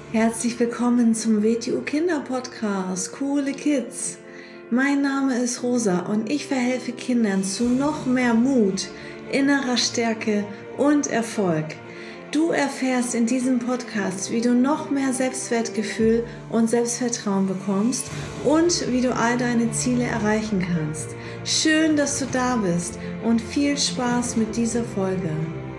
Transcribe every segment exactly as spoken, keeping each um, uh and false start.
Herzlich willkommen zum W T U Kinder Podcast, Coole Kids. Mein Name ist Rosa und ich verhelfe Kindern zu noch mehr Mut, innerer Stärke und Erfolg. Du erfährst in diesem Podcast, wie du noch mehr Selbstwertgefühl und Selbstvertrauen bekommst und wie du all deine Ziele erreichen kannst. Schön, dass du da bist und viel Spaß mit dieser Folge.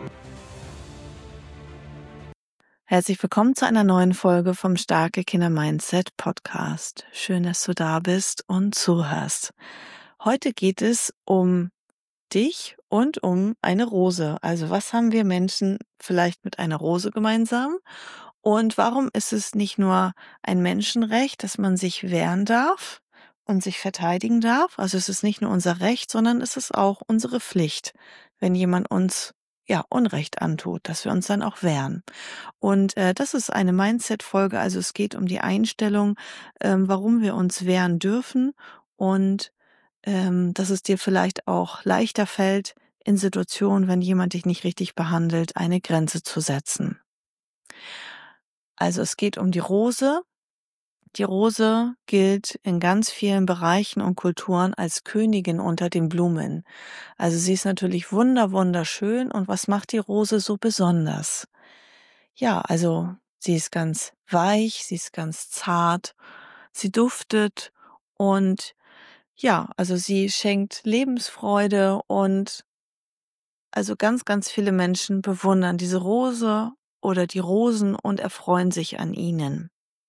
Herzlich willkommen zu einer neuen Folge vom Starke Kinder Mindset Podcast. Schön, dass du da bist und zuhörst. Heute geht es um dich und um eine Rose. Also was haben wir Menschen vielleicht mit einer Rose gemeinsam? Und warum ist es nicht nur ein Menschenrecht, dass man sich wehren darf und sich verteidigen darf? Also es ist nicht nur unser Recht, sondern es ist auch unsere Pflicht, wenn jemand uns ja Unrecht antut, dass wir uns dann auch wehren. Und äh, das ist eine Mindset-Folge, also es geht um die Einstellung, ähm, warum wir uns wehren dürfen und ähm, dass es dir vielleicht auch leichter fällt, in Situationen, wenn jemand dich nicht richtig behandelt, eine Grenze zu setzen. Also es geht um die Rose. Die Rose gilt in ganz vielen Bereichen und Kulturen als Königin unter den Blumen. Also sie ist natürlich wunder, wunderschön. Und was macht die Rose so besonders? Ja, also sie ist ganz weich, sie ist ganz zart, sie duftet und ja, also sie schenkt Lebensfreude und also ganz, ganz viele Menschen bewundern diese Rose oder die Rosen und erfreuen sich an ihnen.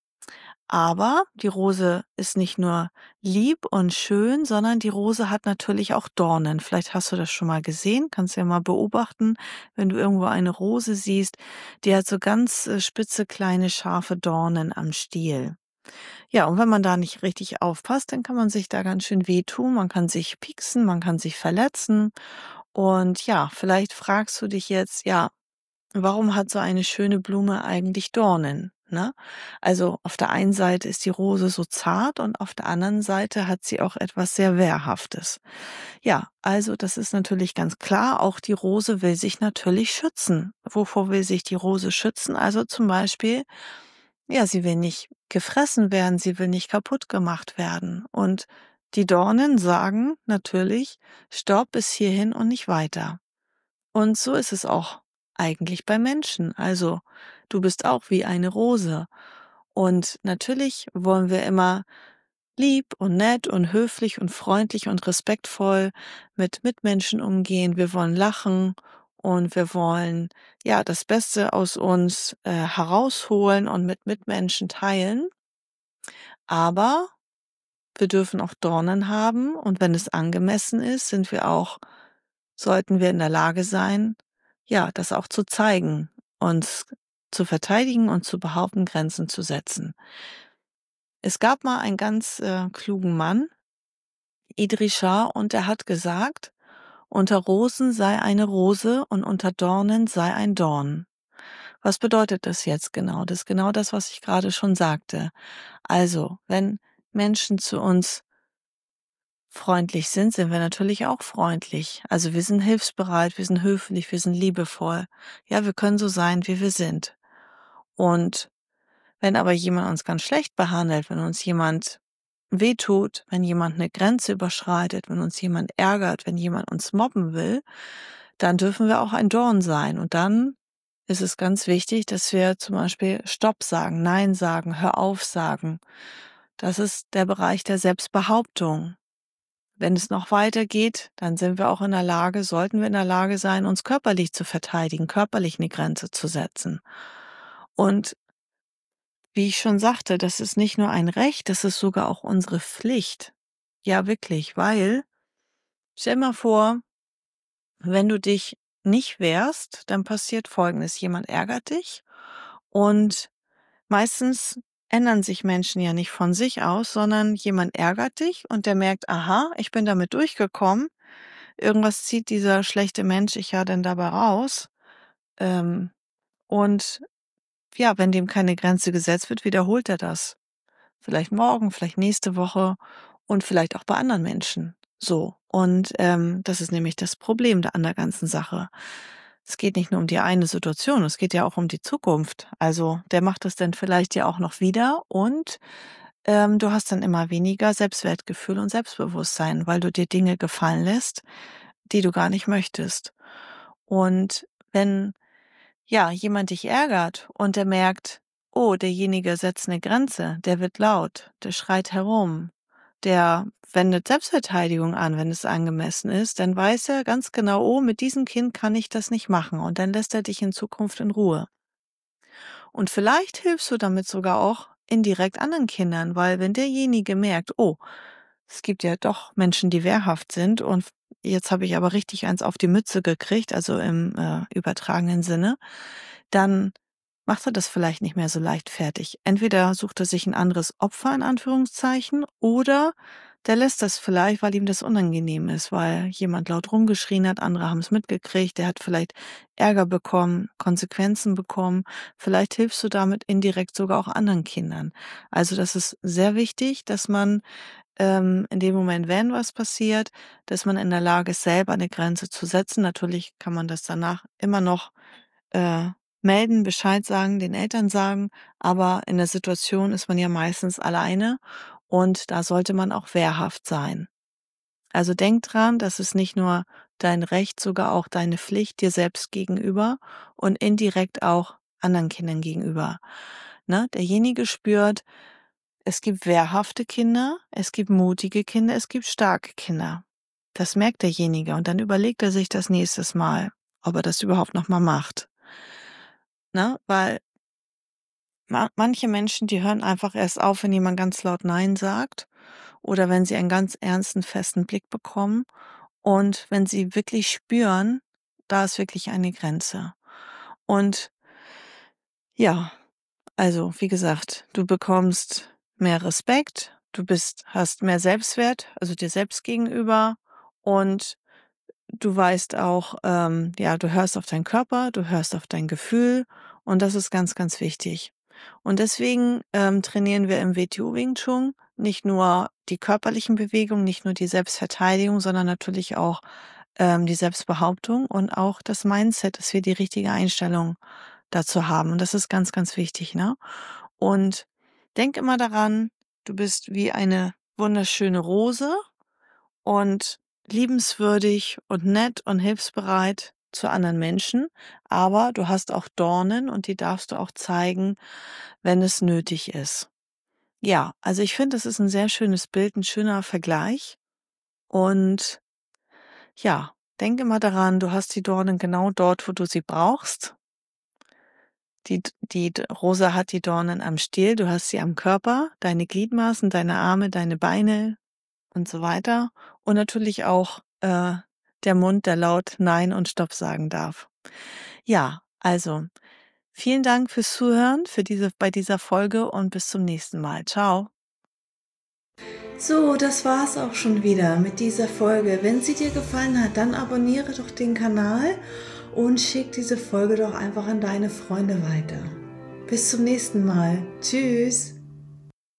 Aber die Rose ist nicht nur lieb und schön, sondern die Rose hat natürlich auch Dornen. Vielleicht hast du das schon mal gesehen, kannst ja mal beobachten, wenn du irgendwo eine Rose siehst, die hat so ganz äh, spitze, kleine, scharfe Dornen am Stiel. Ja, und wenn man da nicht richtig aufpasst, dann kann man sich da ganz schön wehtun, man kann sich pieksen, man kann sich verletzen. Und ja, vielleicht fragst du dich jetzt, ja, warum hat so eine schöne Blume eigentlich Dornen? Ne? Also auf der einen Seite ist die Rose so zart und auf der anderen Seite hat sie auch etwas sehr Wehrhaftes. Ja, also das ist natürlich ganz klar, auch die Rose will sich natürlich schützen. Wovor will sich die Rose schützen? Also zum Beispiel, ja, sie will nicht gefressen werden, sie will nicht kaputt gemacht werden. Und die Dornen sagen natürlich, stopp bis hierhin und nicht weiter. Und so ist es auch eigentlich bei Menschen. Also du bist auch wie eine Rose. Und natürlich wollen wir immer lieb und nett und höflich und freundlich und respektvoll mit Mitmenschen umgehen. Wir wollen lachen und wir wollen ja das Beste aus uns äh, herausholen und mit Mitmenschen teilen. Aber wir dürfen auch Dornen haben und wenn es angemessen ist, sind wir auch, sollten wir in der Lage sein, ja, das auch zu zeigen, uns zu verteidigen und zu behaupten, Grenzen zu setzen. Es gab mal einen ganz äh, klugen Mann, Idrisha, und er hat gesagt, unter Rosen sei eine Rose und unter Dornen sei ein Dorn. Was bedeutet das jetzt genau? Das ist genau das, was ich gerade schon sagte. Also, wenn Menschen zu uns freundlich sind, sind wir natürlich auch freundlich. Also wir sind hilfsbereit, wir sind höflich, wir sind liebevoll. Ja, wir können so sein, wie wir sind. Und wenn aber jemand uns ganz schlecht behandelt, wenn uns jemand wehtut, wenn jemand eine Grenze überschreitet, wenn uns jemand ärgert, wenn jemand uns mobben will, dann dürfen wir auch ein Dorn sein. Und dann ist es ganz wichtig, dass wir zum Beispiel Stopp sagen, Nein sagen, Hör auf sagen. Das ist der Bereich der Selbstbehauptung. Wenn es noch weitergeht, dann sind wir auch in der Lage, sollten wir in der Lage sein, uns körperlich zu verteidigen, körperlich eine Grenze zu setzen. Und wie ich schon sagte, das ist nicht nur ein Recht, das ist sogar auch unsere Pflicht. Ja, wirklich, weil, stell mal vor, wenn du dich nicht wehrst, dann passiert Folgendes. Jemand ärgert dich und meistens ändern sich Menschen ja nicht von sich aus, sondern jemand ärgert dich und der merkt, aha, ich bin damit durchgekommen. Irgendwas zieht dieser schlechte Mensch ich ja denn dabei raus. Ähm, und ja, wenn dem keine Grenze gesetzt wird, wiederholt er das. Vielleicht morgen, vielleicht nächste Woche und vielleicht auch bei anderen Menschen. So. Und ähm, das ist nämlich das Problem da an der ganzen Sache. es geht nicht nur um die eine Situation, es geht ja auch um die Zukunft. Also der macht das dann vielleicht ja auch noch wieder und ähm, du hast dann immer weniger Selbstwertgefühl und Selbstbewusstsein, weil du dir Dinge gefallen lässt, die du gar nicht möchtest. Und wenn ja jemand dich ärgert und der merkt, oh, derjenige setzt eine Grenze, der wird laut, der schreit herum, der wendet Selbstverteidigung an, wenn es angemessen ist, dann weiß er ganz genau, oh, mit diesem Kind kann ich das nicht machen und dann lässt er dich in Zukunft in Ruhe. Und vielleicht hilfst du damit sogar auch indirekt anderen Kindern, weil wenn derjenige merkt, oh, es gibt ja doch Menschen, die wehrhaft sind und jetzt habe ich aber richtig eins auf die Mütze gekriegt, also im äh, übertragenen Sinne, dann macht er das vielleicht nicht mehr so leichtfertig. Entweder sucht er sich ein anderes Opfer in Anführungszeichen oder der lässt das vielleicht, weil ihm das unangenehm ist, weil jemand laut rumgeschrien hat, andere haben es mitgekriegt, der hat vielleicht Ärger bekommen, Konsequenzen bekommen. Vielleicht hilfst du damit indirekt sogar auch anderen Kindern. Also das ist sehr wichtig, dass man ähm, in dem Moment, wenn was passiert, dass man in der Lage ist, selber eine Grenze zu setzen. Natürlich kann man das danach immer noch äh, melden, Bescheid sagen, den Eltern sagen, aber in der Situation ist man ja meistens alleine und da sollte man auch wehrhaft sein. Also denk dran, das ist nicht nur dein Recht, sogar auch deine Pflicht dir selbst gegenüber und indirekt auch anderen Kindern gegenüber. Ne? Derjenige spürt, es gibt wehrhafte Kinder, es gibt mutige Kinder, es gibt starke Kinder. Das merkt derjenige und dann überlegt er sich das nächstes Mal, ob er das überhaupt nochmal macht. Ne? Weil ma manche Menschen, die hören einfach erst auf, wenn jemand ganz laut Nein sagt oder wenn sie einen ganz ernsten, festen Blick bekommen und wenn sie wirklich spüren, da ist wirklich eine Grenze. Und ja, also wie gesagt, du bekommst mehr Respekt, du bist hast mehr Selbstwert, also dir selbst gegenüber und du weißt auch, ähm, ja, du hörst auf deinen Körper, du hörst auf dein Gefühl und das ist ganz, ganz wichtig. Und deswegen ähm, trainieren wir im W T O Wing Chun nicht nur die körperlichen Bewegungen, nicht nur die Selbstverteidigung, sondern natürlich auch ähm, die Selbstbehauptung und auch das Mindset, dass wir die richtige Einstellung dazu haben. Und das ist ganz, ganz wichtig, ne? Und denk immer daran, du bist wie eine wunderschöne Rose und liebenswürdig und nett und hilfsbereit zu anderen Menschen, aber du hast auch Dornen und die darfst du auch zeigen, wenn es nötig ist. Ja, also ich finde, das ist ein sehr schönes Bild, ein schöner Vergleich und ja, denke mal daran, du hast die Dornen genau dort, wo du sie brauchst. Die die Rose hat die Dornen am Stiel, du hast sie am Körper, deine Gliedmaßen, deine Arme, deine Beine und so weiter. Und natürlich auch äh, der Mund, der laut Nein und Stopp sagen darf. Ja, also vielen Dank fürs Zuhören für diese, bei dieser Folge und bis zum nächsten Mal. Ciao. So, das war's auch schon wieder mit dieser Folge. Wenn sie dir gefallen hat, dann abonniere doch den Kanal und schick diese Folge doch einfach an deine Freunde weiter. Bis zum nächsten Mal. Tschüss.